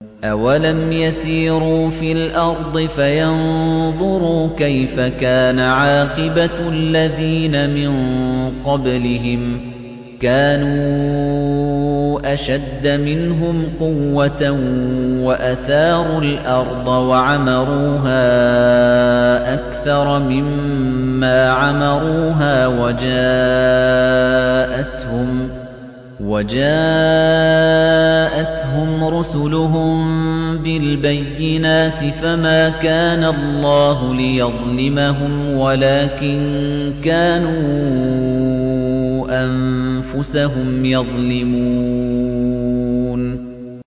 أَوَلَمْ يَسِيرُوا فِي الْأَرْضِ فَيَنظُرُوا كَيْفَ كَانَ عَاقِبَةُ الَّذِينَ مِن قَبْلِهِمْ ۚ كَانُوا أَشَدَّ مِنْهُمْ قُوَّةً وَأَثَارُوا الْأَرْضَ وَعَمَرُوهَا أَكْثَرَ مِمَّا عَمَرُوهَا وَجَاءَتْهُمْ رُسُلُهُم بِالْبَيِّنَاتِ فَمَا كَانَ اللَّهُ لِيَظْلِمَهُمْ وَلَكِن كَانُوا أَنفُسَهُمْ يَظْلِمُونَ